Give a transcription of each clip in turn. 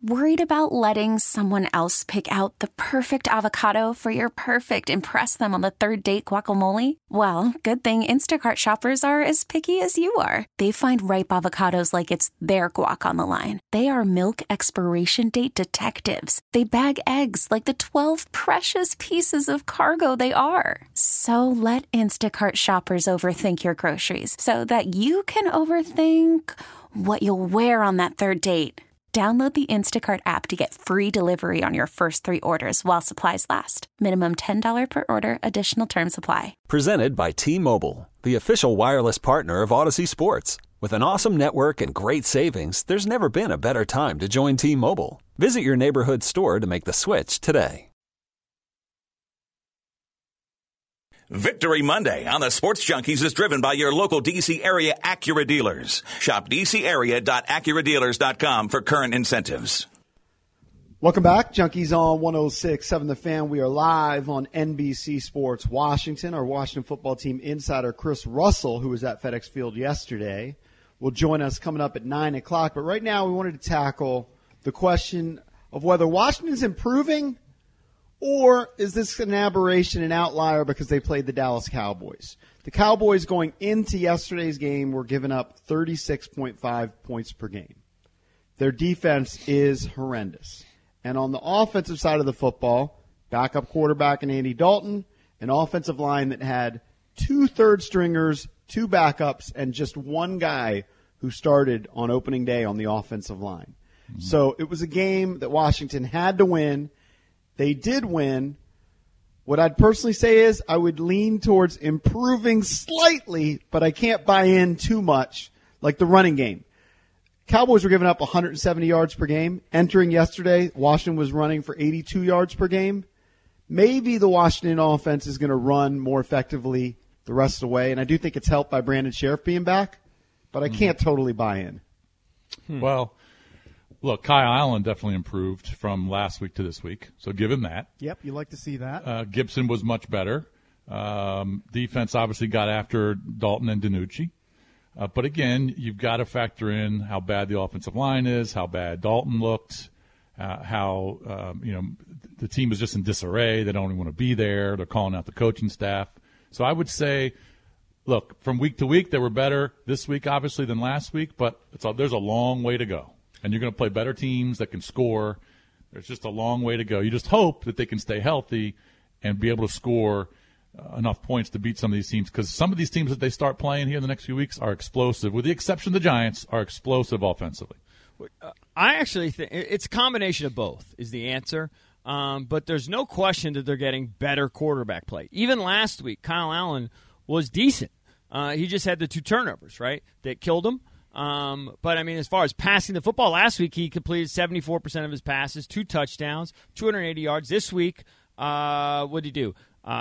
Worried about letting someone else pick out the perfect avocado for your perfect impress them on the third date guacamole? Well, good thing Instacart shoppers are as picky as you are. They find ripe avocados like it's their guac on the line. They are milk expiration date detectives. They bag eggs like the 12 precious pieces of cargo they are. So let Instacart shoppers overthink your groceries so that you can overthink what you'll wear on that third date. Download the Instacart app to get free delivery on your first 3 orders while supplies last. Minimum $10 per order. Additional terms apply. Presented by T-Mobile, the official wireless partner of Odyssey Sports. With an awesome network and great savings, there's never been a better time to join T-Mobile. Visit your neighborhood store to make the switch today. Victory Monday on the Sports Junkies is driven by your local D.C. area Acura dealers. Shop dcarea.acuradealers.com for current incentives. Welcome back. Junkies on 106.7 The Fan. We are live on NBC Sports Washington. Our Washington football team insider, Chris Russell, who was at FedEx Field yesterday, will join us coming up at 9 o'clock. But right now we wanted to tackle the question of whether Washington's improving or is this an aberration, an outlier because they played the Dallas Cowboys? The Cowboys going into yesterday's game were giving up 36.5 points per game. Their defense is horrendous. And on the offensive side of the football, backup quarterback in Andy Dalton, an offensive line that had 2 third stringers, 2 backups, and just 1 guy who started on opening day on the offensive line. Mm-hmm. So it was a game that Washington had to win. They did win. What I'd personally say is I would lean towards improving slightly, but I can't buy in too much, like the running game. Cowboys were giving up 170 yards per game. Entering yesterday, Washington was running for 82 yards per game. Maybe the Washington offense is going to run more effectively the rest of the way, and I do think it's helped by Brandon Sheriff being back, but I can't totally buy in. Well, look, Kyle Allen definitely improved from last week to this week, so give him that. Yep, you like to see that. Gibson was much better. Defense obviously got after Dalton and DiNucci. But again, you've got to factor in how bad the offensive line is, how bad Dalton looked, how the team is just in disarray. They don't even want to be there. They're calling out the coaching staff. So I would say, look, from week to week, they were better this week, obviously, than last week. But there's a long way to go. And you're going to play better teams that can score. There's just a long way to go. You just hope that they can stay healthy and be able to score enough points to beat some of these teams, because some of these teams that they start playing here in the next few weeks are explosive, with the exception of the Giants, are explosive offensively. I actually think it's a combination of both is the answer, but there's no question that they're getting better quarterback play. Even last week, Kyle Allen was decent. He just had the 2 turnovers, right, that killed him. But, I mean, as far as passing the football, last week he completed 74% of his passes, 2 touchdowns, 280 yards. This week, what did he do?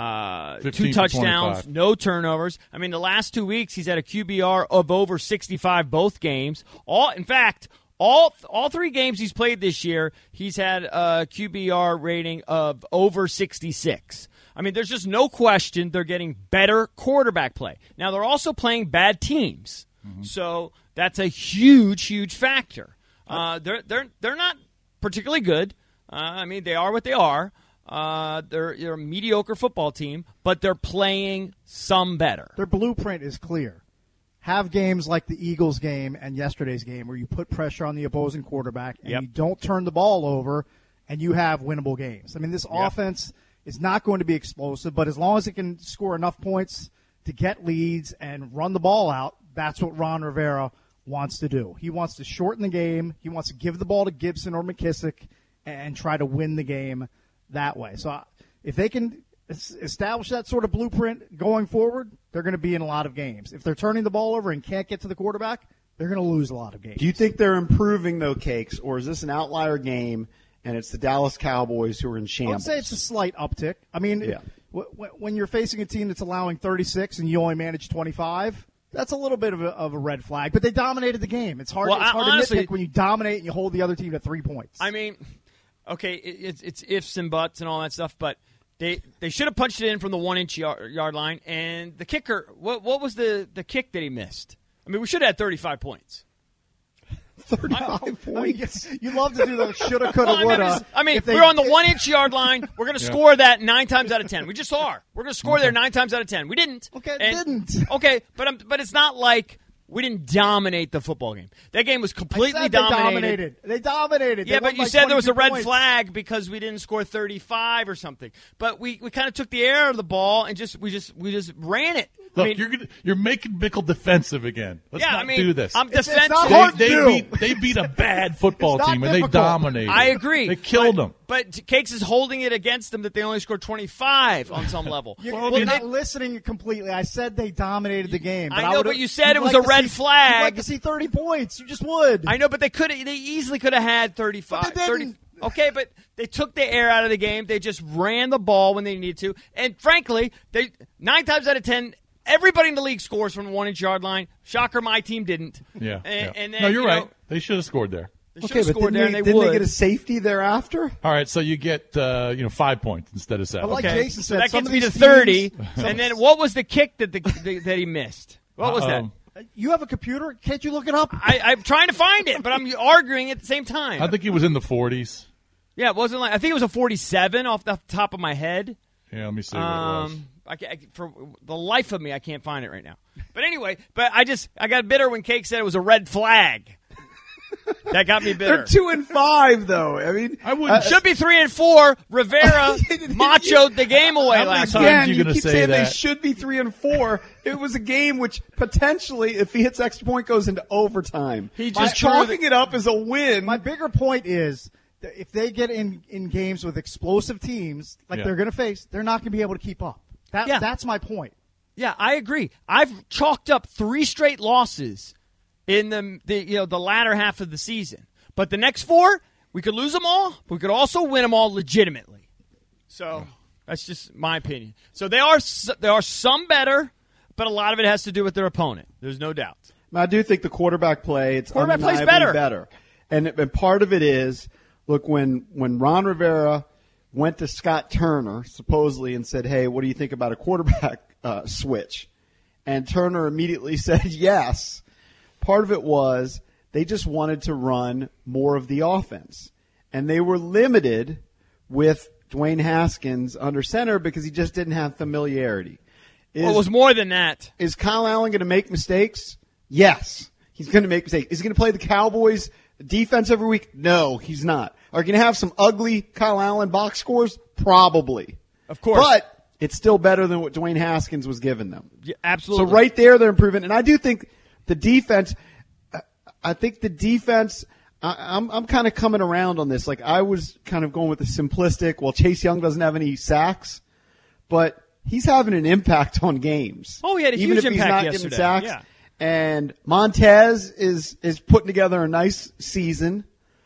2 touchdowns, no turnovers. I mean, the last 2 weeks he's had a QBR of over 65 both games. In fact, all 3 games he's played this year, he's had a QBR rating of over 66. I mean, there's just no question they're getting better quarterback play. Now, they're also playing bad teams. Mm-hmm. So that's a huge, huge factor. They're not particularly good. I mean, they are what they are. They're a mediocre football team, but they're playing some better. Their blueprint is clear. Have games like the Eagles game and yesterday's game where you put pressure on the opposing quarterback and you don't turn the ball over and you have winnable games. I mean, this offense is not going to be explosive, but as long as it can score enough points to get leads and run the ball out, that's what Ron Rivera wants to do. He wants to shorten the game. He wants to give the ball to Gibson or McKissick and try to win the game that way. So if they can establish that sort of blueprint going forward, they're going to be in a lot of games. If they're turning the ball over and can't get to the quarterback, they're going to lose a lot of games. Do you think they're improving, though, Cakes, or is this an outlier game and it's the Dallas Cowboys who are in shambles? I would say it's a slight uptick. I mean, when you're facing a team that's allowing 36 and you only manage 25, that's a little bit of a red flag. But they dominated the game. It's hard, honestly, to nitpick when you dominate and you hold the other team to 3 points. I mean, okay, it's ifs and buts and all that stuff, but they should have punched it in from the 1-inch yard line. And the kicker, what was the kick that he missed? I mean, we should have had 35 points. 35 points. You love to do the shoulda, coulda, Well, woulda. we're on the 1-inch yard line. We're going to score that 9 times out of 10. We just are. We're going to score there 9 times out of 10. We didn't. Okay, didn't. Okay, but it's not like we didn't dominate the football game. That game was completely dominated. They dominated. Yeah, They but won you by said there was a 22 red points. flag because we didn't score 35 or something. But we kind of took the air out of the ball and we just ran it. Look, you're making Bickle defensive again. Let's not do this. I'm It's defensive. not hard to do. They beat a bad football It's not team, and they difficult. dominated. I agree. They killed them. But Cakes is holding it against them that they only scored 25 on some level. You're not listening completely. I said they dominated the game. I know, but you said it was a red flag. You'd like to see 30 points. You just would. I know, but they easily could have had 35. But they didn't. 30. Okay, but they took the air out of the game. They just ran the ball when they needed to. And frankly, 9 times out of 10, everybody in the league scores from the 1-inch yard line. Shocker, my team didn't. Yeah. And then, no, you're right. They should have scored there. They should Okay, have but scored there, and didn't would. they get a safety thereafter? All right, so you get 5 points instead of 7. Like Okay, Jason so said, that some gets of me to these 30. teams- And then what was the kick that that he missed? What was that? You have a computer? Can't you look it up? I'm trying to find it, but I'm arguing at the same time. I think he was in the 40s. Yeah, it wasn't like I think it was a 47 off the top of my head. Yeah, let me see what it was. For the life of me, I can't find it right now. But anyway, I got bitter when Cake said it was a red flag. That got me bitter. They're 2-5, though. I mean, I wouldn't. Should be 3-4. Rivera machoed the game away last times time. you you gonna keep say saying they that? should be 3-4. It was a game which potentially, if he hits extra point, goes into overtime. He By just threw chalking it up as a win. My bigger point is that if they get in games with explosive teams like Yeah. they're going to face, they're not going to be able to keep up. Yeah. That's my point. Yeah, I agree. I've chalked up 3 straight losses in the latter half of the season. But the next 4, we could lose them all. But we could also win them all legitimately. So that's just my opinion. So there are some better, but a lot of it has to do with their opponent. There's no doubt. I do think the quarterback play, it's Quarterback play's undeniably better. And part of it is, look, when Ron Rivera went to Scott Turner, supposedly, and said, hey, what do you think about a quarterback switch? And Turner immediately said yes. Part of it was they just wanted to run more of the offense. And they were limited with Dwayne Haskins under center because he just didn't have familiarity. It was more than that. Is Kyle Allen going to make mistakes? Yes. He's going to make mistakes. Is he going to play the Cowboys defense every week? No, he's not. Are you going to have some ugly Kyle Allen box scores? Probably. Of course. But it's still better than what Dwayne Haskins was giving them. Yeah, absolutely. So right there, they're improving. And I do think the defense, I'm kind of coming around on this. Like, I was kind of going with the simplistic, well, Chase Young doesn't have any sacks, but he's having an impact on games. Oh, he had a even huge if he's impact not yesterday. getting sacks. Yeah. And Montez is putting together a nice season.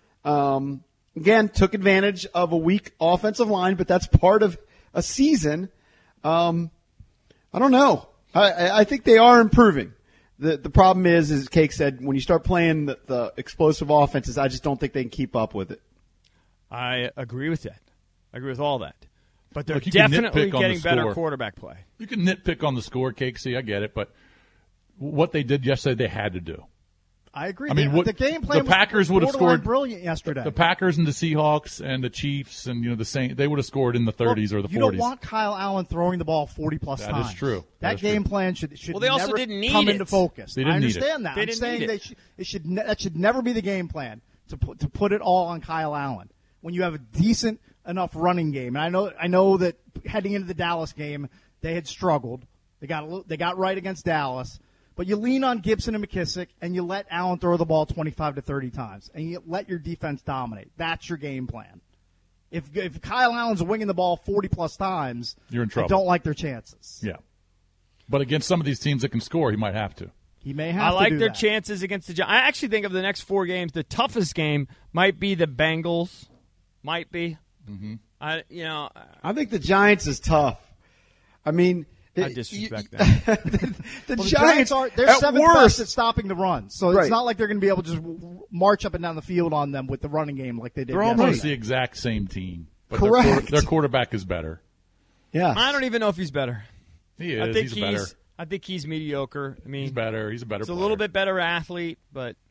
Again, took advantage of a weak offensive line, but that's part of a season. I don't know. I think they are improving. The problem is, as Cake said, when you start playing the explosive offenses, I just don't think they can keep up with it. I agree with that. I agree with all that. But they're Look, you can definitely nitpick on the getting better score. quarterback play. You can nitpick on the score, Cakesy. I get it, but what they did yesterday, they had to do. I agree. I mean, the game plan the Packers would have borderline scored brilliant yesterday. The Packers and the Seahawks and the Chiefs and the Saints, they would have scored in the 30s or the 40s. You don't want Kyle Allen throwing the ball 40-plus That times. is true. That game plan should Well, they also never didn't need come it. into focus. They didn't I need it. understand that. They I'm didn't saying need that should never be the game plan to put it all on Kyle Allen when you have a decent enough running game. And I know that heading into the Dallas game they had struggled. They got right against Dallas. But you lean on Gibson and McKissick, and you let Allen throw the ball 25 to 30 times, and you let your defense dominate. That's your game plan. If Kyle Allen's winging the ball 40-plus times, You're in trouble. I don't like their chances. Yeah. But against some of these teams that can score, he might have to. He may have I to like do their that. chances against the Giants. I actually think of the next 4 games, the toughest game might be the Bengals. Might be. Mm-hmm. I think the Giants is tough. I mean, I disrespect that. the Well, Giants they're at seventh worst best at stopping the run, so Right. it's not like they're going to be able to just march up and down the field on them with the running game like they did. They're almost yesterday. the exact same team. But Correct. Their quarterback is better. Yeah. I don't even know if he's better. He is. I think he's better. I think he's mediocre. I mean, He's better. He's a better He's a player. little bit better athlete, but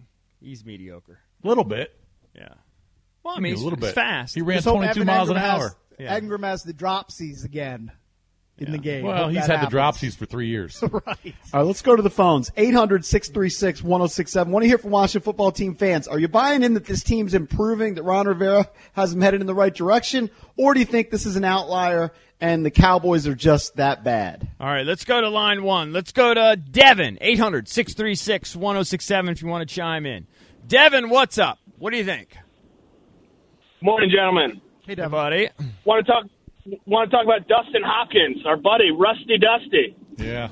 He's mediocre. A little bit. Yeah. Well, I mean, a little he's bit. fast. He ran Just hope 22 Evan miles an Engram hour. Yeah. Engram has the dropsies again in the game. Well, Hope he's that had happens. the dropsies for 3 years. Right. All right, let's go to the phones. 800-636-1067. Want to hear from Washington football team fans. Are you buying in that this team's improving, that Ron Rivera has them headed in the right direction? Or do you think this is an outlier and the Cowboys are just that bad? All right, let's go to line one. Let's go to Devin, 800-636-1067 if you want to chime in. Devin, what's up? What do you think? Morning, gentlemen. Hey, Hey, Devin. buddy. Want to talk about Dustin Hopkins, our buddy, Rusty Dusty. Yeah.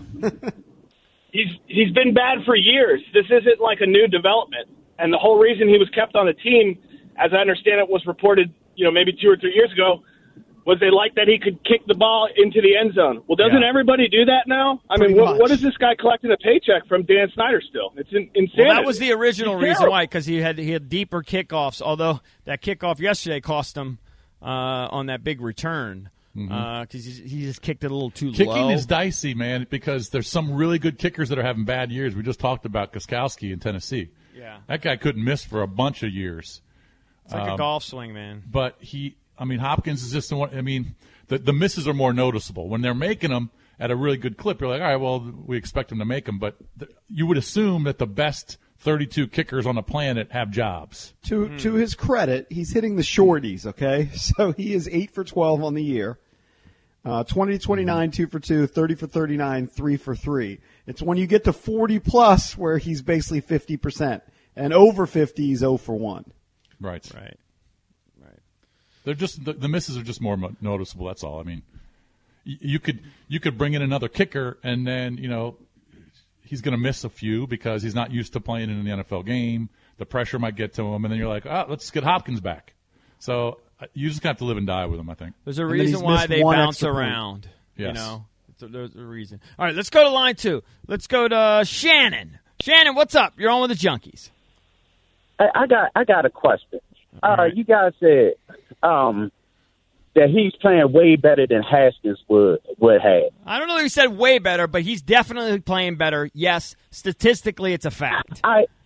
He's been bad for years. This isn't like a new development. And the whole reason he was kept on the team, as I understand it, was reported, maybe 2 or 3 years ago, was they liked that he could kick the ball into the end zone. Well, doesn't everybody do that now? I mean, Pretty much. what is this guy collecting a paycheck from Dan Snyder still? It's insanity. Well, that was the original He's reason terrible. why, because he had deeper kickoffs, although that kickoff yesterday cost him on that big return because he just kicked it a little too low. Kicking is dicey, man, because there's some really good kickers that are having bad years. We just talked about Gostkowski in Tennessee. Yeah. That guy couldn't miss for a bunch of years. It's like a golf swing, man. But Hopkins is just the one. I mean, the misses are more noticeable. When they're making them at a really good clip, you're like, all right, well, we expect them to make them. But you would assume that the best 32 kickers on the planet have jobs. To his credit, he's hitting the shorties, okay? So he is 8 for 12 on the year. 20 to 29, 2 for 2, 30 for 39, 3 for 3. It's when you get to 40 plus where he's basically 50%. And over 50, he's 0 for 1. Right. Right. They're just the misses are just more noticeable. That's all. I mean, you could bring in another kicker, and then he's going to miss a few because he's not used to playing in the NFL game. The pressure might get to him, and then you're like, let's get Hopkins back. So you just have to live and die with him, I think. There's a then reason he's why missed they one bounce extra point. around. Yes. There's a reason. All right, let's go to line two. Let's go to Shannon. Shannon, what's up? You're on with the Junkies. I got a question. right. You guys said that he's playing way better than Haskins would have. I don't know if he said way better, but he's definitely playing better. Yes, statistically, it's a fact.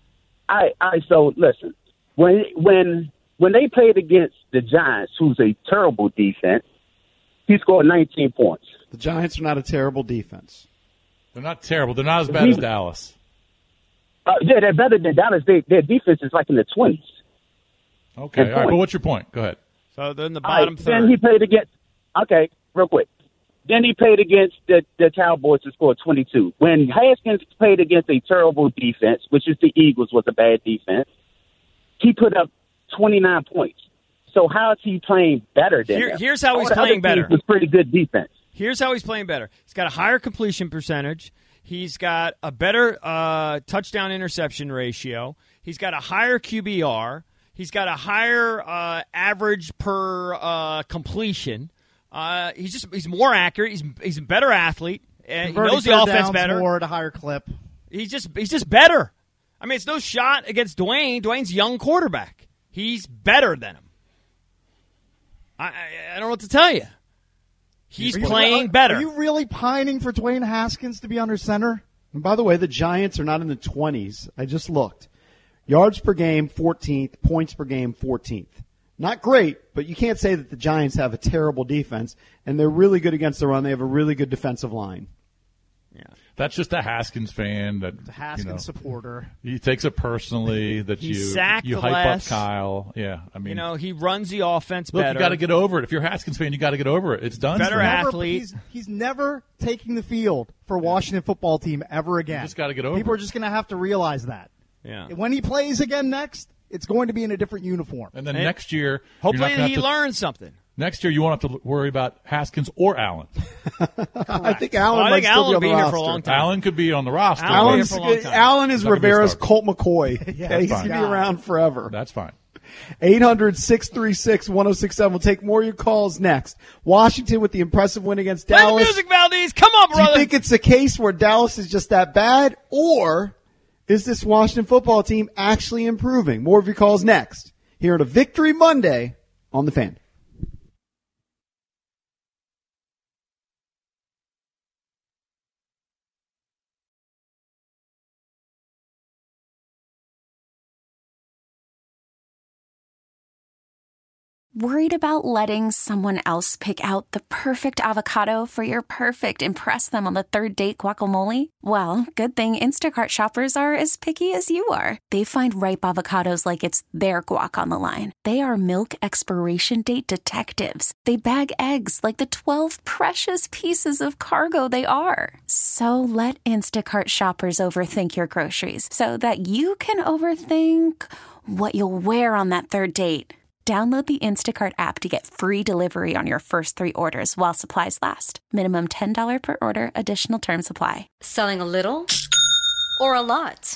So listen, when they played against the Giants, who's a terrible defense, he scored 19 points. The Giants are not a terrible defense. They're not terrible. They're not as bad as Dallas. Yeah, they're better than Dallas. Their defense is like in the 20s. Okay. Good All right. point. But what's your point? Go ahead. So they're in the All right, bottom then third. he played against. Okay, real quick. Then he played against the Cowboys and scored 22. When Haskins played against a terrible defense, which is the Eagles, was a bad defense, he put up 29 points. So how is he playing better than them? Here's how he's All the playing other teams better. was pretty good defense. Here's how he's playing better. He's got a higher completion percentage. He's got a better touchdown interception ratio. He's got a higher QBR. He's got a higher average per completion. He's more accurate. He's a better athlete. And he Converting knows the third offense downs better. more at a higher clip. He's just better. I mean, it's no shot against Dwayne. Dwayne's a young quarterback. He's better than him. I don't know what to tell you. He's playing better. Are you really pining for Dwayne Haskins to be under center? And by the way, the Giants are not in the 20s. I just looked. Yards per game, 14th. Points per game, 14th. Not great, but you can't say that the Giants have a terrible defense, and they're really good against the run. They have a really good defensive line. That's just a Haskins fan that The Haskins supporter. he takes it personally that He you sacked hype less. up Kyle. Yeah, I mean, He runs the offense look, better. you got to get over it. If you're a Haskins fan, you got to get over it. It's done. Better for him. athlete. He's never taking the field for Washington football team ever again. You just gotta get over People it. are just going to have to realize that. Yeah. When he plays again next, it's going to be in a different uniform. And then And next year, you're Hopefully not gonna he have to- learns something. Next year, you won't have to worry about Haskins or Allen. I think Allen I might think still Allen will be be on the here for a roster. long time. Allen could be on the roster. Allen- Allen's, here for a long time. Allen is Not gonna be a Rivera's starter. Colt McCoy. Yeah, He's that's going to be fine. around forever. That's fine. 800-636-1067. We'll take more of your calls next. Washington with the impressive win against Play the Dallas. music, Valdez. Come on, Do you brother. think it's a case where Dallas is just that bad, or is this Washington football team actually improving? More of your calls next here at a Victory Monday on The Fan. Worried about letting someone else pick out the perfect avocado for your perfect impress them on the third date guacamole? Well, good thing Instacart shoppers are as picky as you are. They find ripe avocados like it's their guac on the line. They are milk expiration date detectives. They bag eggs like the 12 precious pieces of cargo they are. So let Instacart shoppers overthink your groceries so that you can overthink what you'll wear on that third date. Download the Instacart app to get free delivery on your first 3 orders while supplies last. Minimum $10 per order. Additional terms apply. Selling a little or a lot?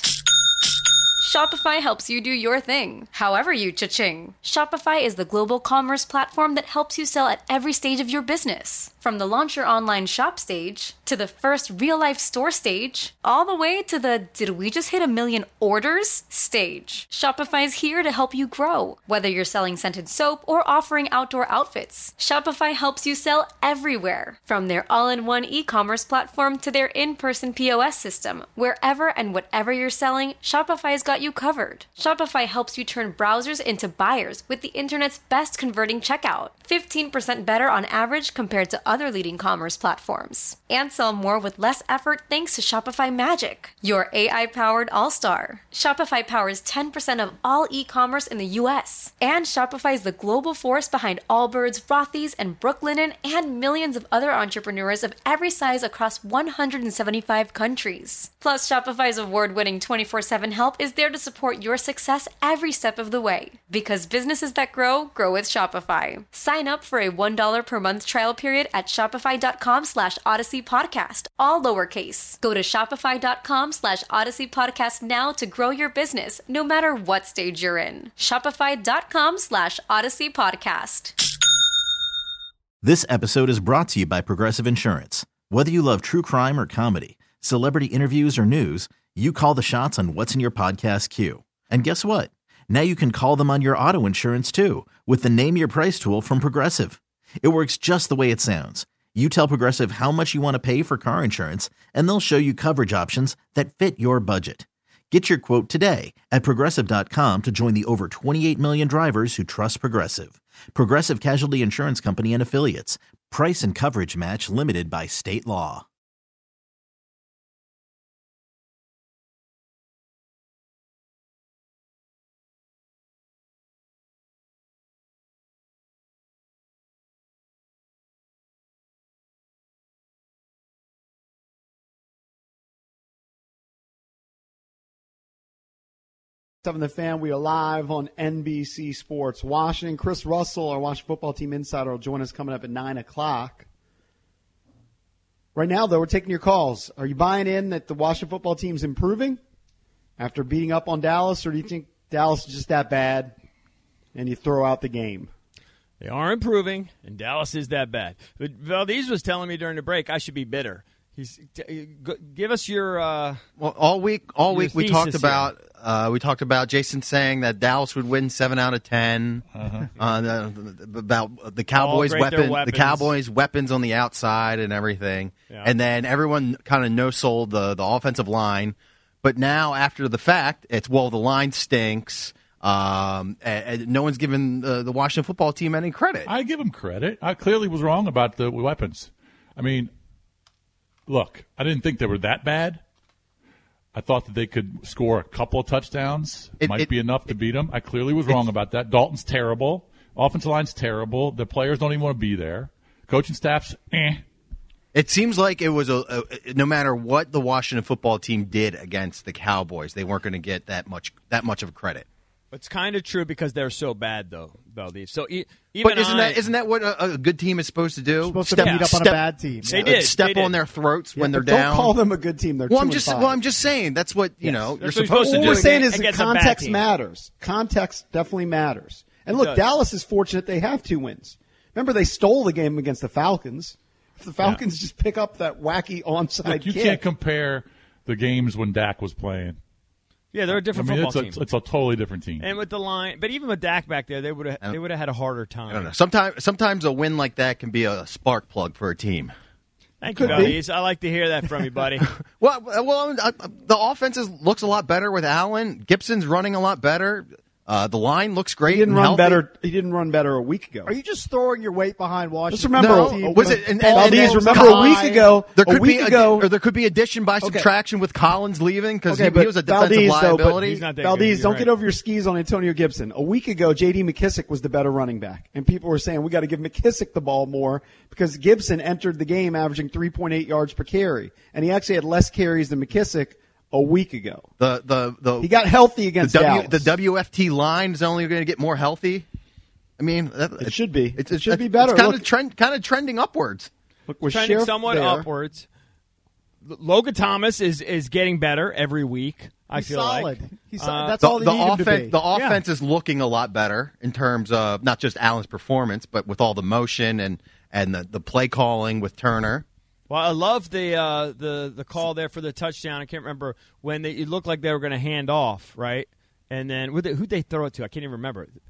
Shopify helps you do your thing, however you cha-ching. Shopify is the global commerce platform that helps you sell at every stage of your business. From the launch your online shop stage, to the first real-life store stage, all the way to the did we just hit 1 million orders stage. Shopify is here to help you grow. Whether you're selling scented soap or offering outdoor outfits, Shopify helps you sell everywhere. From their all-in-one e-commerce platform to their in-person POS system, wherever and whatever you're selling, Shopify's got you covered. Shopify helps you turn browsers into buyers with the internet's best converting checkout. 15% better on average compared to other leading commerce platforms. And sell more with less effort thanks to Shopify Magic, your AI-powered all-star. Shopify powers 10% of all e-commerce in the U.S. And Shopify is the global force behind Allbirds, Rothy's, and Brooklinen, and millions of other entrepreneurs of every size across 175 countries. Plus, Shopify's award-winning 24/7 help is there to support your success every step of the way. Because businesses that grow, grow with Shopify. Sign up for a $1 per month trial period at shopify.com/Odyssey Podcast, all lowercase. Go to shopify.com/Odyssey Podcast now to grow your business, no matter what stage you're in. Shopify.com/Odyssey Podcast. This episode is brought to you by Progressive Insurance. Whether you love true crime or comedy, celebrity interviews or news, you call the shots on what's in your podcast queue. And guess what? Now you can call them on your auto insurance too with the Name Your Price tool from Progressive. It works just the way it sounds. You tell Progressive how much you want to pay for car insurance, and they'll show you coverage options that fit your budget. Get your quote today at Progressive.com to join the over 28 million drivers who trust Progressive. Progressive Casualty Insurance Company and Affiliates. Price and coverage match limited by state law. Seven the Fan, we are live on NBC Sports Washington. Chris Russell, our Washington football team insider, will join us coming up at 9 o'clock. Right now, though, we're taking your calls. Are you buying in that the Washington football team's improving after beating up on Dallas, or do you think Dallas is just that bad and you throw out the game? They are improving, and Dallas is that bad. But Valdez was telling me during the break I should be bitter. Give us your well, all week we talked about Jason saying that Dallas would win 7 out of 10. About the Cowboys' weapons, the Cowboys' weapons on the outside and everything, and then everyone kind of no-sold the offensive line. But now after the fact, it's the line stinks. And no one's given the Washington football team any credit. I give them credit. I clearly was wrong about the weapons. I mean, look, I didn't think they were that bad. I thought that they could score a couple of touchdowns. Might be enough to beat them. I clearly was wrong about that. Dalton's terrible. Offensive line's terrible. The players don't even want to be there. Coaching staff's It seems like it was no matter what the Washington football team did against the Cowboys, they weren't going to get that much of credit. It's kind of true because they're so bad, though, Valdez. So isn't that what a good team is supposed to do? Supposed to beat up on a bad team. They did. Step on their throats when they're down. Don't call them a good team. They're I'm just saying that's what you're supposed to do. What we're saying is that context matters. Context definitely matters. And look, Dallas is fortunate they have 2 wins. Remember, they stole the game against the Falcons. If the Falcons just pick up that wacky onside kick. You can't compare the games when Dak was playing. Yeah, they're a different football team. It's a totally different team. And with the line, but even with Dak back there, they would have had a harder time. I don't know. Sometimes a win like that can be a spark plug for a team. Thank you, Valdez. I like to hear that from you, buddy. well, the offense looks a lot better with Allen. Gibson's running a lot better. The line looks great. He didn't and run healthy. better. He didn't run better a week ago. Are you just throwing your weight behind Washington? Just remember, Valdez, remember a week ago. There could be addition by subtraction with Collins leaving because he was a defensive liability. Valdez, don't get over your skis on Antonio Gibson. A week ago, J.D. McKissick was the better running back, and people were saying we got to give McKissick the ball more because Gibson entered the game averaging 3.8 yards per carry, and he actually had less carries than McKissick a week ago. He got healthy against Dallas. The WFT line is only going to get more healthy. I mean, it should be. It should be better. It's kind of trending upwards. Look, we're trending somewhat upwards. Logan Thomas is getting better every week. I feel solid. Like he's that's all he needed to be. The offense is looking a lot better in terms of not just Allen's performance, but with all the motion and the play calling with Turner. Well, I love the call there for the touchdown. I can't remember when it looked like they were going to hand off, right? And then who'd they throw it to? I can't even remember. Do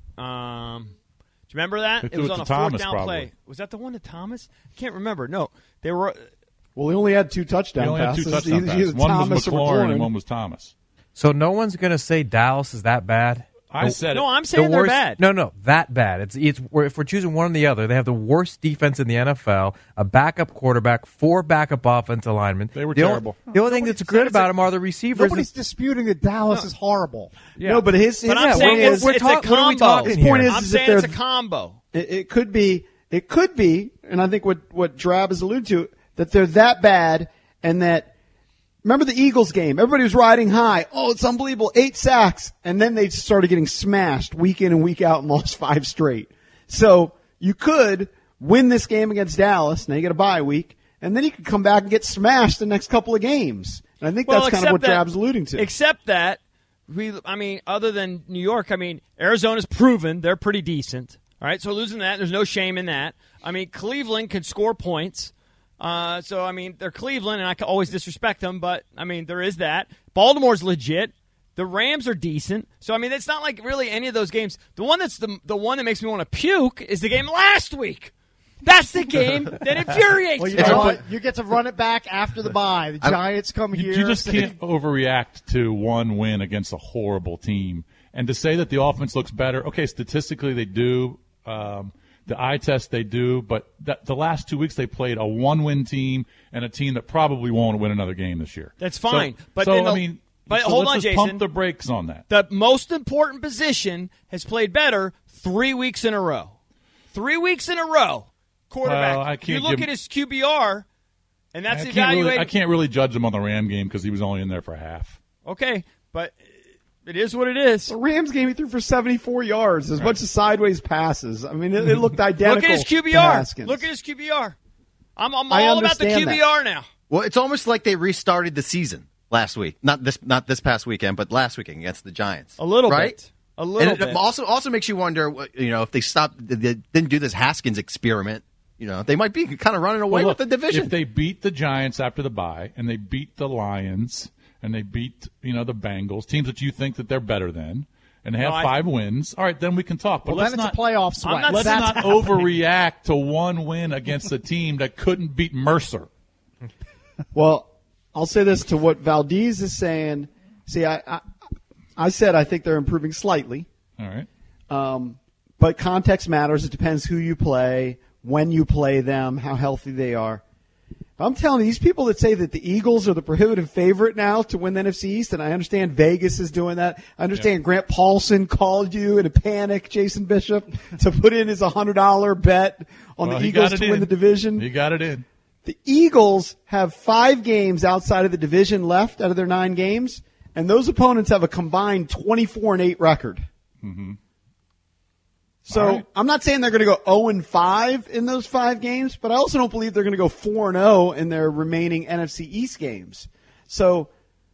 you remember that? It was on a fourth down play. Was that the one to Thomas? I can't remember. No, they were. Well, he only had two touchdown passes. One was McLaurin and one was Thomas. So no one's going to say Dallas is that bad? I'm saying they're bad. No, that bad. It's if we're choosing one or the other, they have the worst defense in the NFL, a backup quarterback, 4 backup offensive linemen. They were terrible. The only thing that's good about them are the receivers. Nobody's disputing that Dallas is horrible. Yeah. No, but I'm saying it's a combo. What are we talking his point here? I'm saying it's a combo. It could be, and I think what Drab has alluded to, that they're that bad and that. Remember the Eagles game? Everybody was riding high. Oh, it's unbelievable. 8 sacks. And then they started getting smashed week in and week out and lost 5 straight. So you could win this game against Dallas. Now you get a bye week. And then you could come back and get smashed the next couple of games. And I think that's kind of what Drab's alluding to. Except that, other than New York, Arizona's proven they're pretty decent. All right, so losing that, there's no shame in that. Cleveland can score points. They're Cleveland, and I can always disrespect them, but, there is that. Baltimore's legit. The Rams are decent. So, it's not like really any of those games. The one that's the one that makes me want to puke is the game last week. That's the game that infuriates me. You get to run it back after the bye. The Giants come here. You just can't overreact to one win against a horrible team. And to say that the offense looks better, okay, statistically they do. The eye test they do, but the last 2 weeks they played a 1-win team and a team that probably won't win another game this year. That's fine. But hold on, Jason. Pump the brakes on that. The most important position has played better 3 weeks in a row. 3 weeks in a row. Quarterback. Well, you look at his QBR, and that's evaluated. I can't really judge him on the Ram game because he was only in there for half. Okay, but it is what it is. The Rams game he threw for 74 yards, as much as sideways passes. It looked identical. Look at his QBR. Look at his QBR. I'm all about the QBR now. Well, it's almost like they restarted the season last week. Not this past weekend, but last weekend against the Giants. A little right? bit. A little bit. It also makes you wonder, if they didn't do this Haskins experiment, they might be kind of running away with the division. If they beat the Giants after the bye and they beat the Lions and they beat, the Bengals, teams that you think that they're better than, and have 5 wins, all right, then we can talk. But it's a playoff sweat. Let's not overreact to one win against a team that couldn't beat Mercer. Well, I'll say this to what Valdez is saying. See, I said I think they're improving slightly. All right. But context matters. It depends who you play, when you play them, how healthy they are. I'm telling you, these people that say that the Eagles are the prohibitive favorite now to win the NFC East, and I understand Vegas is doing that. I understand Grant Paulson called you in a panic, Jason Bishop, to put in his $100 bet on the Eagles to win the division. He got it in. The Eagles have 5 games outside of the division left out of their 9 games, and those opponents have a combined 24-8 record. Mm-hmm. So I'm not saying they're going to go 0-5 in those 5 games, but I also don't believe they're going to go 4-0 in their remaining NFC East games. So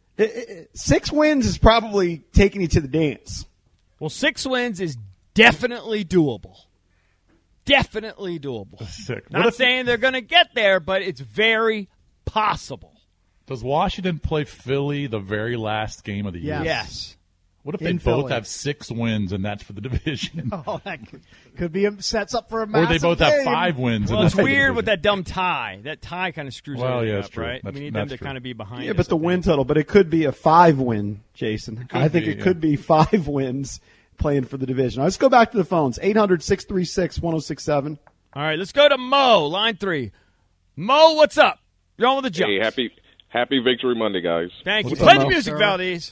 6 wins is probably taking you to the dance. Well, 6 wins is definitely doable. Definitely doable. Not saying they're going to get there, but it's very possible. Does Washington play Philly the very last game of the year? Yes. What if they both have 6 wins and that's for the division? Oh, that could be sets up for a massive Or they both game. have 5 wins. Well, it's weird with that dumb tie. That tie kind of screws everything up, true. right? We need them to kind of be behind us. Yeah, but the win total. But it could be a 5-win, Jason. I think it could be 5 wins. playing for the division. Let's go back to the phones. 800-636-1067. All right, let's go to Mo, line 3. Mo, what's up? You're on with the Jumps. Hey, happy Victory Monday, guys. Thank you. Play the music, Valdez.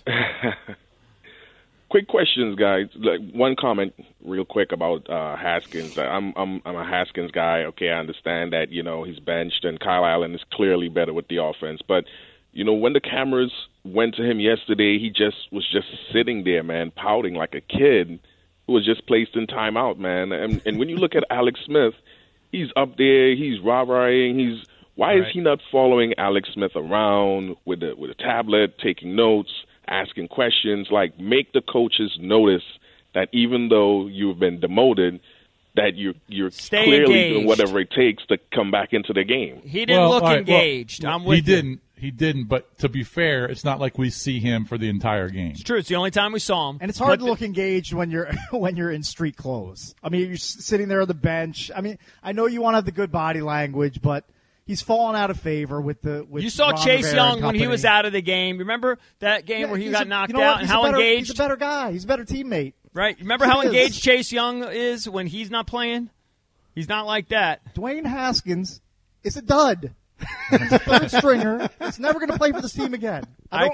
Quick questions, guys. Like, one comment real quick about Haskins. I'm a Haskins guy. Okay, I understand that, he's benched and Kyle Allen is clearly better with the offense. But, when the cameras went to him yesterday, he was just sitting there, man, pouting like a kid who was just placed in timeout, man. And when you look at Alex Smith, he's up there, he's rah-rahing, Why is he not following Alex Smith around with a tablet, taking notes, asking questions? Like, make the coaches notice that even though you've been demoted, that you're clearly engaged. doing whatever it takes to come back into the game. He didn't look engaged. I'm with you. He didn't, but to be fair, it's not like we see him for the entire game. It's true. It's the only time we saw him. And it's hard to look engaged when you're in street clothes. I mean, you're sitting there on the bench. I mean, I know you want to have the good body language, but he's fallen out of favor with you saw Ron Chase Rivera Young when he was out of the game. Remember that game where he got knocked out and how engaged? He's a better guy. He's a better teammate. Right. Remember how engaged Chase Young is when he's not playing? He's not like that. Dwayne Haskins is a dud. He's a third stringer. He's never going to play for this team again. I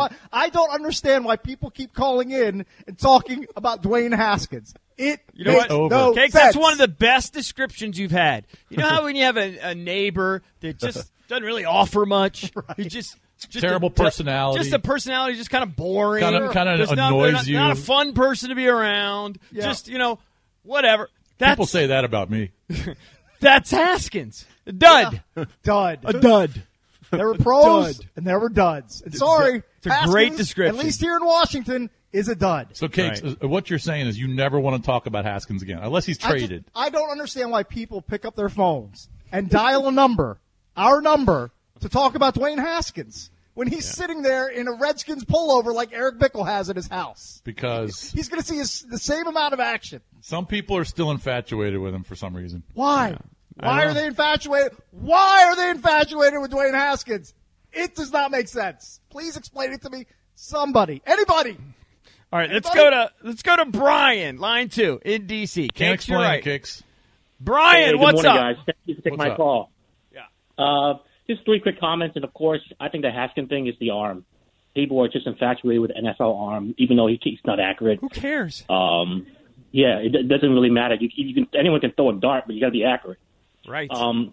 don't understand why people keep calling in and talking about Dwayne Haskins. It makes no sense. That's one of the best descriptions you've had. You know how when you have a neighbor that just doesn't really offer much? Right. He just terrible personality. Just a personality, just kind of boring. Kind of annoys you. Not a fun person to be around. Yeah. Just, whatever. People say that about me. That's Haskins. A dud. Yeah. Dud. A dud. There were pros and there were duds. And sorry, it's a great description. At least here in Washington, is a dud. So, Cakes, what you're saying is you never want to talk about Haskins again, unless he's traded. I don't understand why people pick up their phones and dial a number, our number, to talk about Dwayne Haskins when he's sitting there in a Redskins pullover like Eric Bickle has at his house. Because he's going to see the same amount of action. Some people are still infatuated with him for some reason. Why? Yeah. Why are they infatuated? Why are they infatuated with Dwayne Haskins? It does not make sense. Please explain it to me. Somebody. Anybody. All right, let's go to Brian, line 2 in DC. Can't explain it, Kicks. Brian, what's up? Good morning, guys. Thank you for taking my call. Yeah. Just 3 quick comments, and of course, I think the Haskins thing is the arm. People are just infatuated with the NFL arm, even though he's not accurate. Who cares? Yeah, it doesn't really matter. Anyone can throw a dart, but you got to be accurate. Right.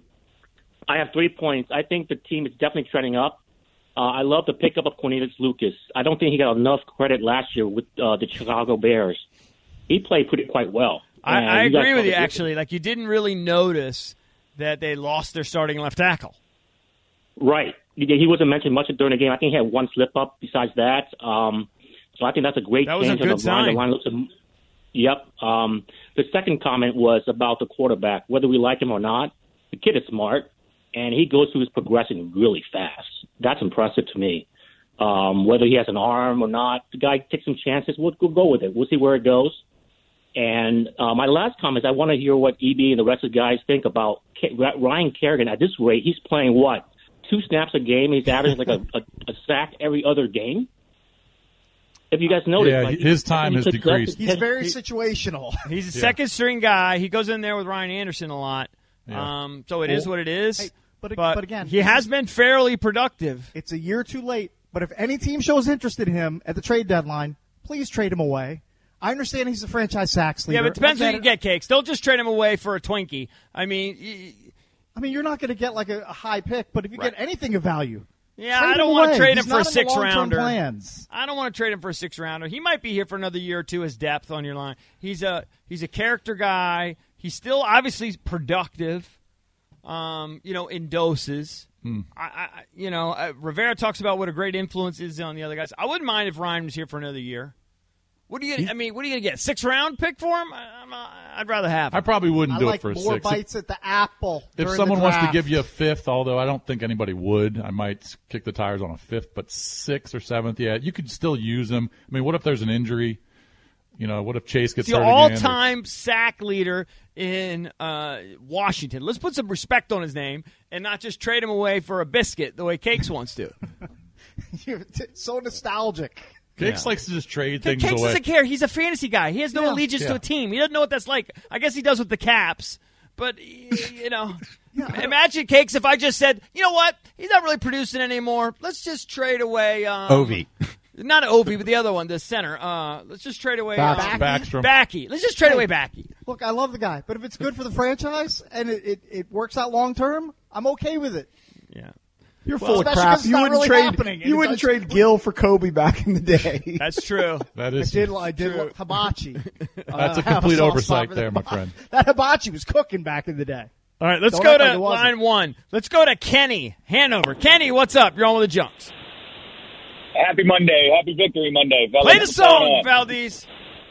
I have 3 points. I think the team is definitely trending up. I love the pickup of Cornelius Lucas. I don't think he got enough credit last year with the Chicago Bears. He played quite well. I agree with you, actually. Like, you didn't really notice that they lost their starting left tackle. Right. He wasn't mentioned much during the game. I think he had one slip-up besides that. So I think that's a great change. That was a good sign. The line looks Yep. The second comment was about the quarterback. Whether we like him or not, the kid is smart, and he goes through his progression really fast. That's impressive to me. Whether he has an arm or not, the guy takes some chances. We'll go with it. We'll see where it goes. And my last comment is I want to hear what EB and the rest of the guys think about Ryan Kerrigan. At this rate, he's playing, 2 snaps a game? He's averaging like a sack every other game. If you guys notice, his time has decreased. He's very situational. He's a second-string guy. He goes in there with Ryan Anderson a lot. Yeah. So it is what it is. Hey, but again, he has been fairly productive. It's a year too late. But if any team shows interest in him at the trade deadline, please trade him away. I understand he's a franchise sacks leader. Yeah, but it depends who you get, Cakes. Don't just trade him away for a Twinkie. I mean, you're not going to get like a high pick, but if you get anything of value. Yeah, I don't want to trade him for a 6-rounder. Plans. I don't want to trade him for a 6-rounder. He might be here for another year or two as depth on your line. He's a character guy. He's still obviously productive, in doses. Rivera talks about what a great influence is on the other guys. I wouldn't mind if Ryan was here for another year. What are you going to get? 6th-round pick for him? I'd rather have him. I probably wouldn't do it for a 6th. More bites at the apple. If someone wants to give you a 5th, although I don't think anybody would, I might kick the tires on a 5th, but 6th or 7th, yeah, you could still use him. I mean, what if there's an injury? What if Chase gets hurt again? The all-time sack leader in Washington. Let's put some respect on his name and not just trade him away for a biscuit the way Cakes wants to. You're so nostalgic. Cakes likes to just trade things Cakes away. doesn't care. He's a fantasy guy. He has no allegiance to a team. He doesn't know what that's like. I guess he does with the Caps. But, imagine, Cakes, if I just said, you know what? He's not really producing anymore. Let's just trade away Ovi. Not Ovi, but the other one, the center. Let's just trade away Backstrom. Backy. Let's just trade away Backy. Look, I love the guy, but if it's good for the franchise and it works out long term, I'm okay with it. Yeah. You're full of crap. You wouldn't trade Gil for Kobe back in the day. That's true. That is I did Hibachi. That's a complete oversight there, my friend. That Hibachi was cooking back in the day. All right, let's go to line one. Let's go to Kenny, Hanover. Kenny, what's up? You're on with the Junks. Happy Monday. Happy Victory Monday, fellas. Play the song, Valdez.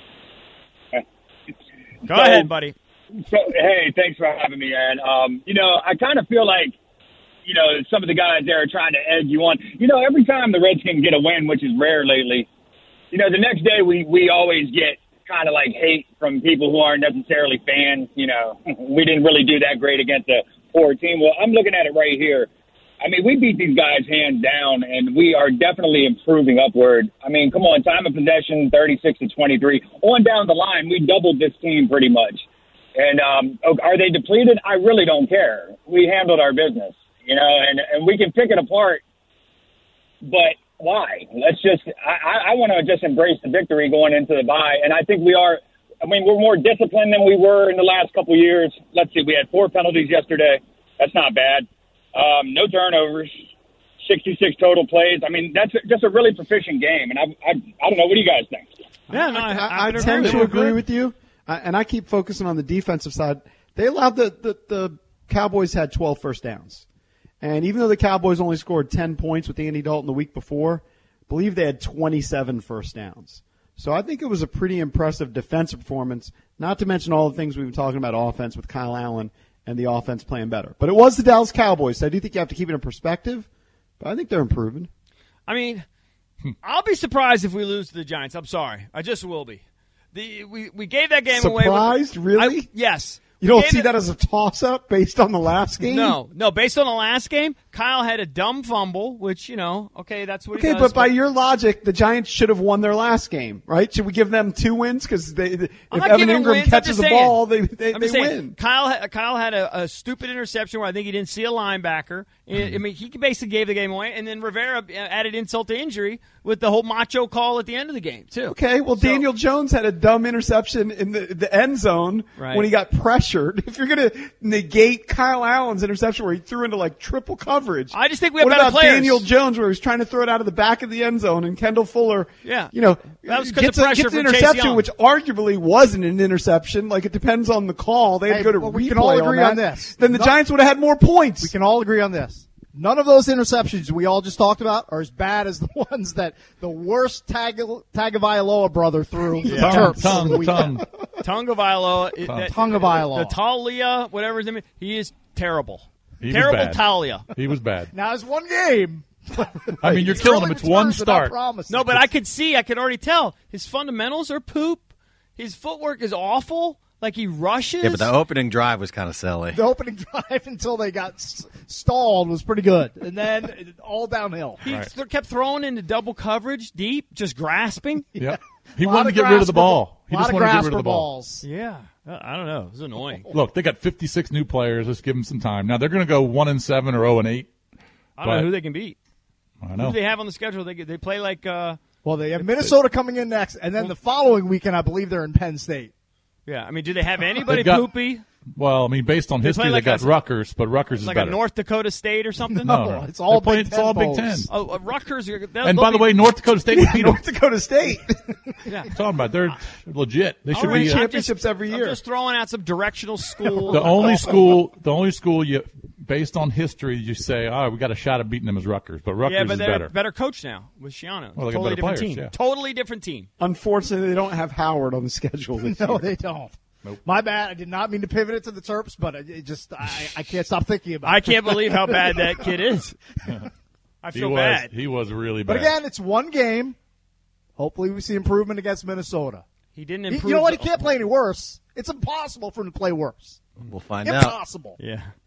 Go ahead, buddy. So, hey, thanks for having me, man. I kind of feel like, some of the guys there are trying to egg you on. Every time the Redskins get a win, which is rare lately, the next day we always get kind of like hate from people who aren't necessarily fans. We didn't really do that great against a poor team. Well, I'm looking at it right here. I mean, we beat these guys hands down, and we are definitely improving upward. I mean, come on, time of possession, 36-23. On down the line, we doubled this team pretty much. And are they depleted? I really don't care. We handled our business, and we can pick it apart. But why? Let's just I want to just embrace the victory going into the bye. And I think we are. I mean, we're more disciplined than we were in the last couple of years. Let's see, we had 4 penalties yesterday. That's not bad. No turnovers, 66 total plays. I mean, that's just a really proficient game. And I don't know. What do you guys think? Yeah, no, I tend to agree with you. And I keep focusing on the defensive side. They allowed the Cowboys had 12 first downs. And even though the Cowboys only scored 10 points with Andy Dalton the week before, I believe they had 27 first downs. So I think it was a pretty impressive defensive performance, not to mention all the things we've been talking about offense with Kyle Allen and the offense playing better. But it was the Dallas Cowboys, so I do think you have to keep it in perspective. But I think they're improving. I mean, I'll be surprised if we lose to the Giants. I'm sorry. I just will be. We gave that game away. Surprised? Really? Yes. You don't see that as a toss-up based on the last game? No. Based on the last game, Kyle had a dumb fumble, which, okay, that's what he does. Okay, but by your logic, the Giants should have won their last game, right? Should we give them 2 wins? Because if Evan Ingram catches the ball, they win. Kyle had a stupid interception where I think he didn't see a linebacker. I mean, he basically gave the game away, and then Rivera added insult to injury with the whole macho call at the end of the game, too. Okay, well, Daniel Jones had a dumb interception in the end zone when he got pressured. If you're going to negate Kyle Allen's interception where he threw into, triple coverage. I just think we have better players. What about Daniel Jones where he was trying to throw it out of the back of the end zone and Kendall Fuller, that was gets an interception, which arguably wasn't an interception. It depends on the call. They had to go to replay. We can all agree on this. Then the Giants would have had more points. We can all agree on this. None of those interceptions we all just talked about are as bad as the ones that the worst Tagovailoa brother threw. Tagovailoa. Tagovailoa. Talia, whatever his name is, he is terrible. Terrible Talia. He was bad. Now it's one game. I mean, you're killing him. It's one start. No, but I could already tell. His fundamentals are poop. His footwork is awful. He rushes. Yeah, but the opening drive was kind of silly. The opening drive until they got stalled was pretty good. And then all downhill. He kept throwing into double coverage, deep, just grasping. Yeah. He wanted to get rid of the ball. He just wanted to get rid of the ball. Yeah. I don't know. It was annoying. Look, they got 56 new players. Let's give them some time. Now, they're going to go 1-7 or 0-8. I don't know who they can beat. I know. Who do they have on the schedule? They play well, they have Minnesota coming in next, and then the following weekend, I believe they're in Penn State. Yeah, I mean, do they have anybody poopy? Well, I mean, based on history, they got Rutgers, but Rutgers is better. Like a North Dakota State or something? No. It's all Big Ten. It's all Big Ten. Oh, Rutgers. And by the way, North Dakota State would beat North Dakota State. Yeah. I'm talking about they're legit. They should win be championships every year. I'm just throwing out some directional schools. The only school you, based on history, you say, we got a shot at beating them as Rutgers, but Rutgers is they're better. Better coach now with Schiano. Well, they totally got better different players, team. yeah. Totally different team. Unfortunately, they don't have Howard on the schedule this year. No, they don't. Nope. My bad. I did not mean to pivot it to the Terps, but I can't stop thinking about it. I can't believe how bad that kid is. I feel bad. He was really bad. But again, it's one game. Hopefully we see improvement against Minnesota. He didn't improve. You know what? He can't play any worse. It's impossible for him to play worse. We'll find out. Impossible. Yeah.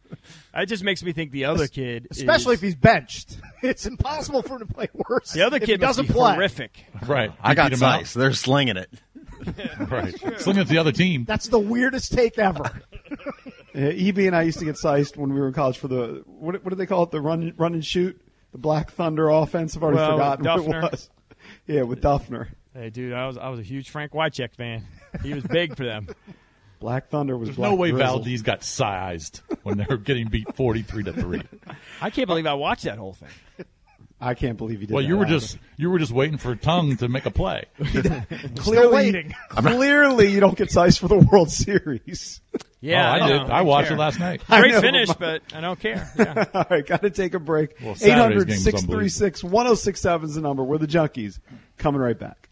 That just makes me think the other kid, especially if he's benched, it's impossible for him to play worse. The other kid doesn't play horrific. Right. I got Sice. They're slinging it. Right. Slinging it to the other team. That's the weirdest take ever. EB and I used to get Siced when we were in college for the what do they call it? The run and shoot, the Black Thunder offense. I've already forgotten Duffner. what it was. Yeah, with Duffner. Hey, dude, I was a huge Frank Wycheck fan. He was big for them. Black Thunder was. There's Black no way Grizzle. Valdez got sized when they were getting beat 43-3. I can't believe I watched that whole thing. I can't believe he did. Well, that you were just waiting for Tongue to make a play. Clearly, you don't get Siced for the World Series. Yeah, I did. I watched it last night. Great finish, but I don't care. Yeah. All right, got to take a break. Well, Saturday's game was 800-636-1067 is the number. We're the Junkies. Coming right back.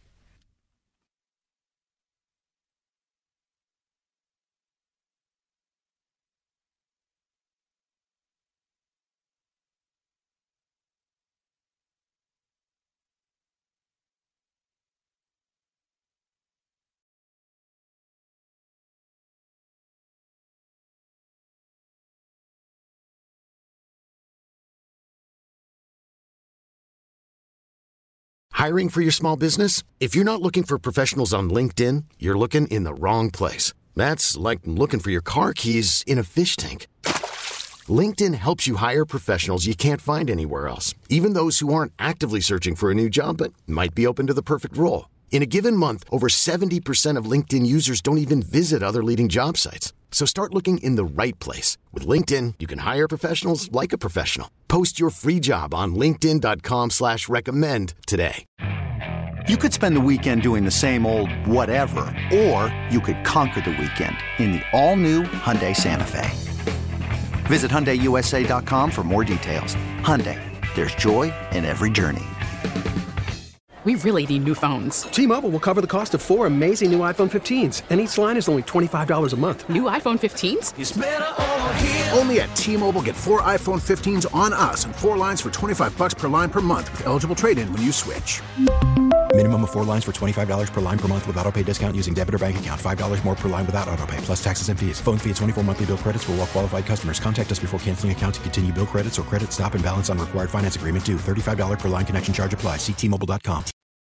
Hiring for your small business? If you're not looking for professionals on LinkedIn, you're looking in the wrong place. That's like looking for your car keys in a fish tank. LinkedIn helps you hire professionals you can't find anywhere else, even those who aren't actively searching for a new job but might be open to the perfect role. In a given month, over 70% of LinkedIn users don't even visit other leading job sites. So start looking in the right place. With LinkedIn, you can hire professionals like a professional. Post your free job on linkedin.com/recommend today. You could spend the weekend doing the same old whatever, or you could conquer the weekend in the all-new Hyundai Santa Fe. Visit HyundaiUSA.com for more details. Hyundai, there's joy in every journey. We really need new phones. T-Mobile will cover the cost of 4 amazing new iPhone 15s, and each line is only $25 a month. New iPhone 15s? It's better over here. Only at T-Mobile, get 4 iPhone 15s on us and 4 lines for $25 per line per month with eligible trade-in when you switch. Minimum of 4 lines for $25 per line per month with autopay discount using debit or bank account. $5 more per line without autopay, plus taxes and fees. Phone fee at 24 monthly bill credits for well-qualified customers. Contact us before canceling account to continue bill credits or credit stop and balance on required finance agreement due. $35 per line connection charge applies. See T-Mobile.com.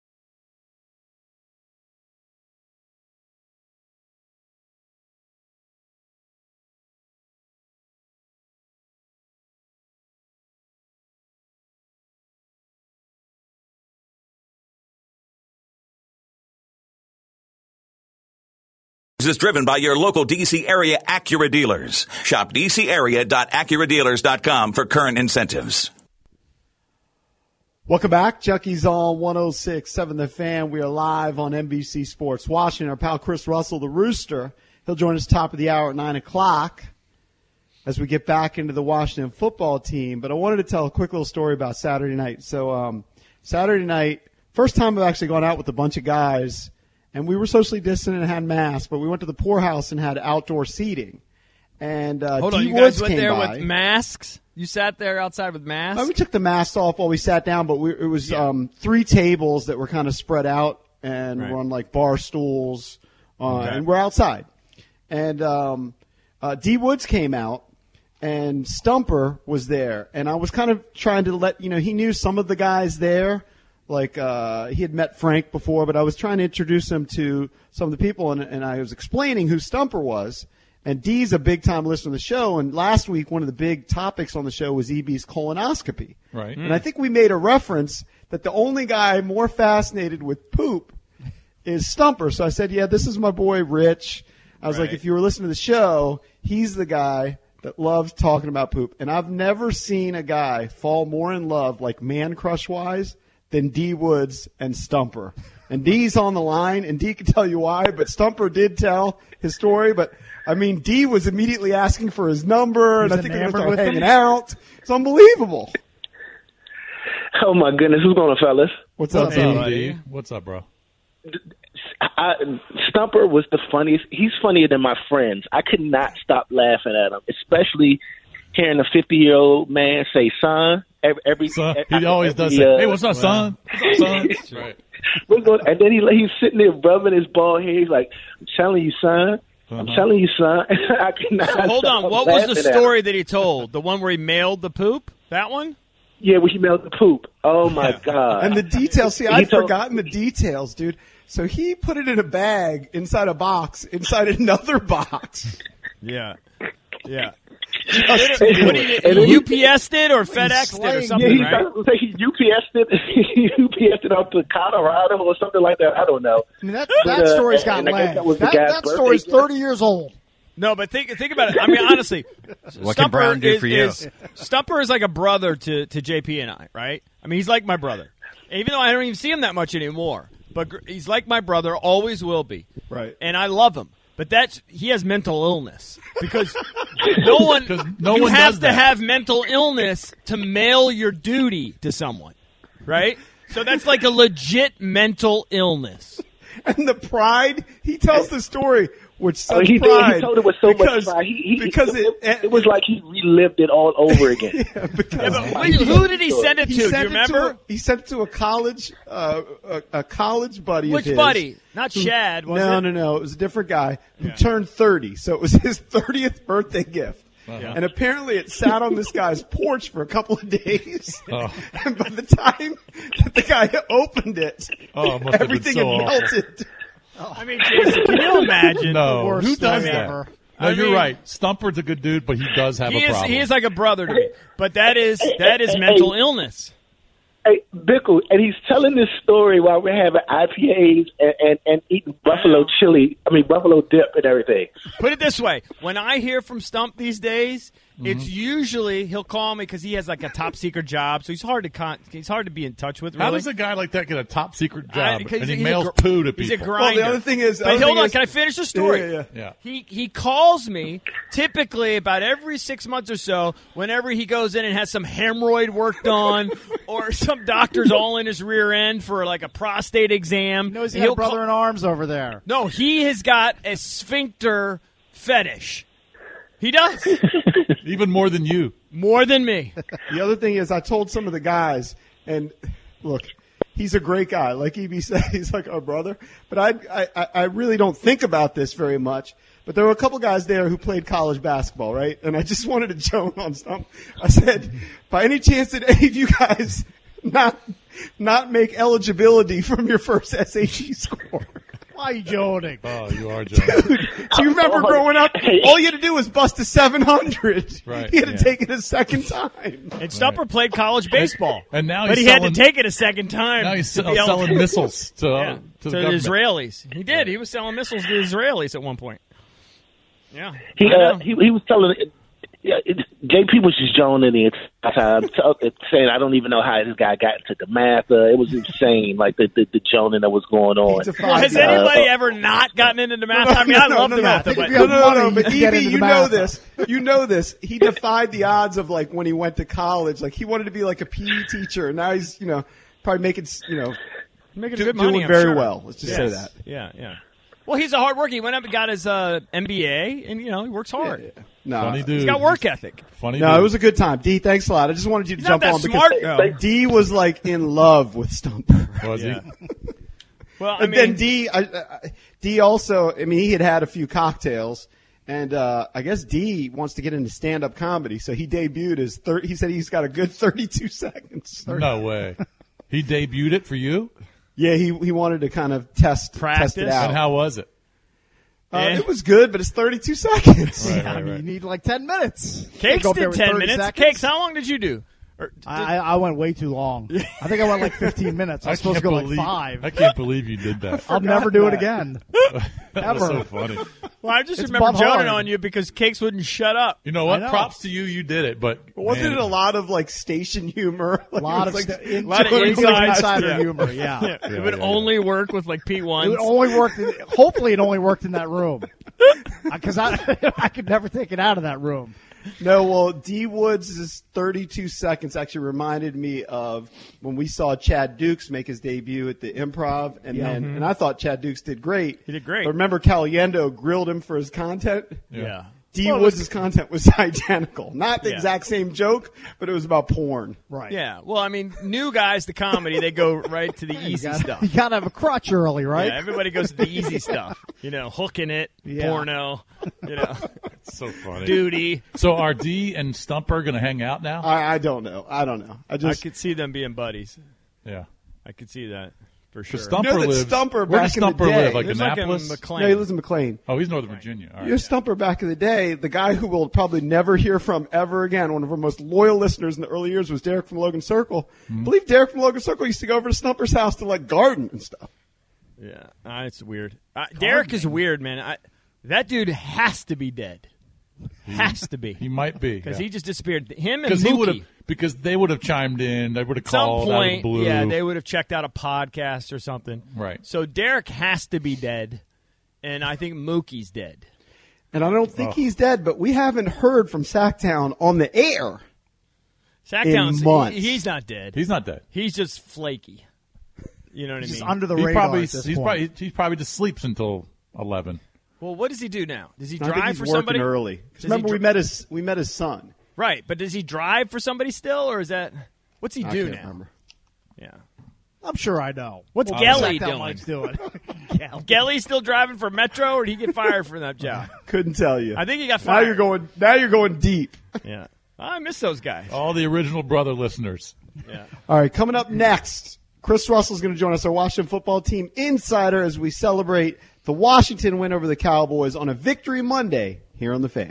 Is driven by your local D.C. area Acura dealers. Shop dcarea.acuradealers.com for current incentives. Welcome back. Junkies on 106.7 The Fan. We are live on NBC Sports Washington. Our pal Chris Russell, the Rooster, he'll join us top of the hour at 9 o'clock as we get back into the Washington football team. But I wanted to tell a quick little story about Saturday night. So Saturday night, first time I've actually gone out with a bunch of guys. And we were socially distant and had masks, but we went to the Poorhouse and had outdoor seating. And Hold on, D you Woods guys went came there by. with masks? You sat there outside with masks? We took the masks off while we sat down, but it was 3 tables that were kind of spread out and were on like bar stools, and we're outside. And D Woods came out, and Stumper was there, and I was kind of trying to let he knew some of the guys there. Like he had met Frank before, but I was trying to introduce him to some of the people, and I was explaining who Stumper was. And Dee's a big-time listener to the show, and last week one of the big topics on the show was EB's colonoscopy. Right. And I think we made a reference that the only guy more fascinated with poop is Stumper. So I said, yeah, this is my boy Rich. I was like, if you were listening to the show, he's the guy that loves talking about poop. And I've never seen a guy fall more in love, like man crush-wise, than D Woods and Stumper. And D's on the line, and D can tell you why, but Stumper did tell his story. But, I mean, D was immediately asking for his number, and I think they're going to start hanging out. It's unbelievable. Oh, my goodness. What's going on, fellas? What's up, D? What's up, bro? Stumper was the funniest. He's funnier than my friends. I could not stop laughing at him, especially hearing a 50-year-old man say, son. He always does say, hey, what's up, son? What's up, son? That's right. And then he's sitting there rubbing his bald head. He's like, I'm telling you, son, I'm telling you, son. I cannot. So hold on. What was the story that he told? The one where he mailed the poop? That one? Yeah, where he mailed the poop. Oh, my God. And the details. See, I'd forgotten the details, dude. So he put it in a bag inside a box, inside another box. Yeah. Yeah. What he UPS'd it or FedEx'd it or something, right? He UPS'd it. He UPS'd it up to Colorado or something like that. I don't know. I mean, that story's got legs. That story's 30 years old. No, but think about it. I mean, honestly, what can Brown do for you? Stumper is like a brother to JP and I, right? I mean, he's like my brother, even though I don't even see him that much anymore. But he's like my brother, always will be. Right. And I love him. But he has mental illness because you have to have mental illness to mail your duty to someone, right? So that's like a legit mental illness. And the pride, he tells the story with such he pride. He told it with so much pride. It was like he relived it all over again. Who did he send it to? Do you remember? He sent it to a college buddy Which of his. buddy? Not Shad, was it? No. It was a different guy who turned 30. So it was his 30th birthday gift. Uh-huh. And apparently it sat on this guy's porch for a couple of days. Oh. And by the time that the guy opened it, everything had melted. I mean, Jason, can you imagine? No, who does that? Ever? No, you're right. Stumper's a good dude, but he does have a problem. He is like a brother to me. But that is mental illness. Hey, Bickle, and he's telling this story while we're having IPAs and eating buffalo dip and everything. Put it this way. When I hear from Stump these days, it's usually he'll call me because he has like a top secret job, so he's hard to be in touch with. Really. How does a guy like that get a top secret job and he he's mails poo to people? He's a grinder. Well, the other thing is, but hold on, can I finish the story? Yeah. He calls me typically about every 6 months or so whenever he goes in and has some hemorrhoid work done or some doctor's all in his rear end for like a prostate exam. No, he's got a brother in arms over there. No, he has got a sphincter fetish. He does. Even more than you. More than me. The other thing is I told some of the guys, and look, he's a great guy. Like EB said, he's like our brother. But I really don't think about this very much. But there were a couple guys there who played college basketball, right? And I just wanted to joke on something. I said, by any chance did any of you guys not make eligibility from your first SAT score? Why are you joking? Oh, you are joking. Dude, do you remember growing up, all you had to do was bust a 700. Right. He had to take it a second time. And Stumper played college baseball. And now but he had to take it a second time. Now he's selling missiles to the Israelis. He did. He was selling missiles to the Israelis at one point. Yeah. He was telling JP was just joning the time, saying, I don't even know how this guy got into the math. It was insane, like the joning that was going on. Well, has anybody ever not gotten into the math? I mean, I love the math. No, but EB, you know this. You know this. He defied the odds of, like, when he went to college. Like, he wanted to be, like, a PE teacher, and now he's, probably making good money, doing very well. Let's just say that. Yeah. Well, he's a hard worker. He went up and got his MBA, and, he works hard. Yeah. No, funny dude. He's got work ethic. Funny No, dude. it was a good time. D, thanks a lot. I just wanted you to jump on because D was, like, in love with Stumper. Was he? Well, and then D also, he had a few cocktails, and I guess D wants to get into stand-up comedy, so he debuted his he said he's got a good 32 seconds. No way. He debuted it for you? Yeah, he wanted to kind of test it out. And how was it? It was good, but it's 32 seconds. Right. You need like 10 minutes. Cakes did 10 minutes. Seconds. Cakes, how long did you do? I went way too long. I think I went like 15 minutes. I was supposed to go like 5. I can't believe you did that. I'll never do it again. That was so funny. Well, I just remember joning on you because Cakes wouldn't shut up. You know what? Props to you. You did it. But wasn't it a lot of like station humor? A lot of insider humor. Yeah. It would only work with like P1s. It would only work. Hopefully, it only worked in that room because I could never take it out of that room. No, well, D Woods' 32 seconds actually reminded me of when we saw Chad Dukes make his debut at the Improv, and I thought Chad Dukes did great. He did great. But remember, Caliendo grilled him for his content? Yeah. D. Woods' content was identical. Not the exact same joke, but it was about porn. Right. Yeah. Well, I mean, new guys to comedy, they go right to the easy stuff. You got to have a crutch early, right? Yeah, everybody goes to the easy stuff. Hooking it, porno, It's so funny. Duty. So are D and Stumper going to hang out now? I don't know. I could see them being buddies. Yeah. I could see that. For sure. Stumper lives. Stumper Where back does Stumper in the day, live? Like There's Annapolis? like McLean. No, he lives in McLean. Oh, he's Northern Virginia. All right. You're Stumper back in the day. The guy who we'll probably never hear from ever again, one of our most loyal listeners in the early years, was Derek from Logan Circle. I believe Derek from Logan Circle used to go over to Stumper's house to garden and stuff. Yeah, it's weird. Derek is weird, man. That dude has to be dead. Has to be. He might be. Because he just disappeared. Him and Mookie. Because they would have chimed in. They would have At some called out of the blue. Yeah, they would have checked out a podcast or something. Right. So Derek has to be dead, and I think Mookie's dead. And I don't think he's dead, but we haven't heard from Sacktown on the air. Sacktown's in months. He's not dead. He's not dead. He's just flaky. You know what I mean? Just under the radar at this point. He probably just sleeps until 11. Well, what does he do now? Does he I think drive he's for working somebody? early. Does Remember, he we met his son. Right, but does he drive for somebody still, or is that what's he do can't now? remember. Yeah, I'm sure I know. what's Well, Gelly Sacktown doing? likes doing. Gelly still driving for Metro, or did he get fired from that job? Couldn't tell you. I think he got fired. Now you're going deep. Yeah, I miss those guys. All the original brother listeners. Yeah. All right, coming up next, Chris Russell's going to join us, our Washington football team insider, as we celebrate the Washington win over the Cowboys on a Victory Monday here on The Fan.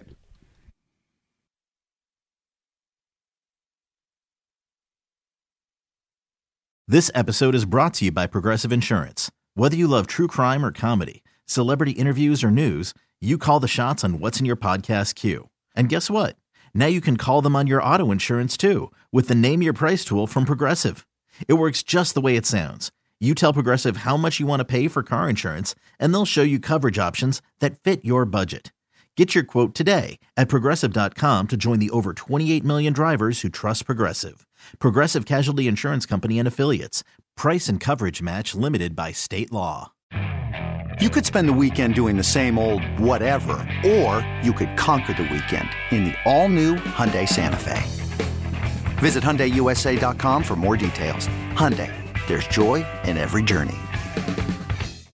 This episode is brought to you by Progressive Insurance. Whether you love true crime or comedy, celebrity interviews or news, you call the shots on what's in your podcast queue. And guess what? Now you can call them on your auto insurance too with the Name Your Price tool from Progressive. It works just the way it sounds. You tell Progressive how much you want to pay for car insurance, and they'll show you coverage options that fit your budget. Get your quote today at Progressive.com to join the over 28 million drivers who trust Progressive. Progressive Casualty Insurance Company and Affiliates. Price and coverage match limited by state law. You could spend the weekend doing the same old whatever, or you could conquer the weekend in the all-new Hyundai Santa Fe. Visit HyundaiUSA.com for more details. Hyundai, there's joy in every journey.